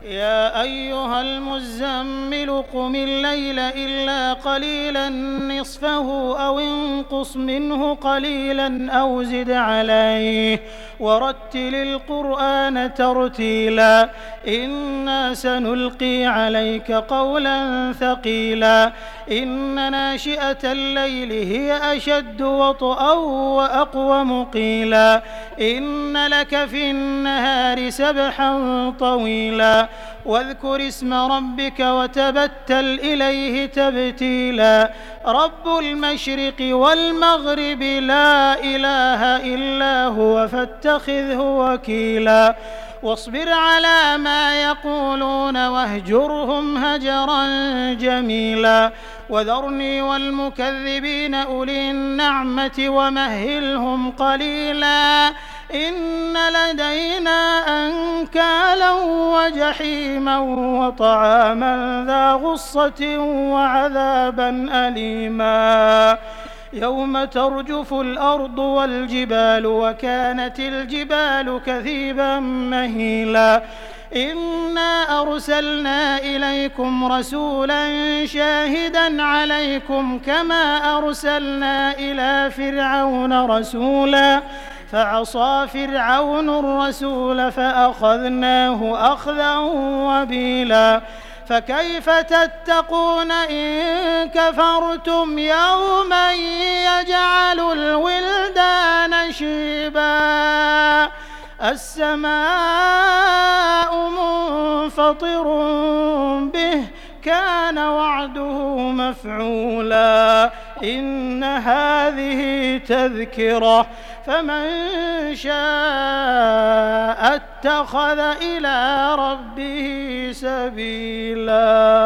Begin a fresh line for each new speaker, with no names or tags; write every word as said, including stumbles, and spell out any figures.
يا أيها المزمل قم الليل إلا قليلا نصفه أو انقص منه قليلا أو زد عليه ورتل القرآن ترتيلا إنا سنلقي عليك قولا ثقيلا إن ناشئة الليل هي أشد وطئا وأقوم قيلا إن لك في النهار سبحا طويلا واذكر اسم ربك وتبتل إليه تبتيلا رب المشرق والمغرب لا إله إلا هو فاتخذه وكيلا واصبر على ما يقولون واهجرهم هجرا جميلا وذرني والمكذبين أولي النعمة ومهلهم قليلا إن لدينا أنكالا وجحيما وطعاما ذا غصة وعذابا أليما يوم ترجف الأرض والجبال وكانت الجبال كثيبا مهيلا إنا أرسلنا إليكم رسولا شاهدا عليكم كما أرسلنا إلى فرعون رسولا فعصى فرعون الرسول فأخذناه أخذا وبيلا فكيف تتقون إن كفرتم يوما يجعل الولدان شيبا السماء منفطر به كان وعده مفعولا إن هذه تذكرة فمن شاء اتخذ إلى ربه سبيلا.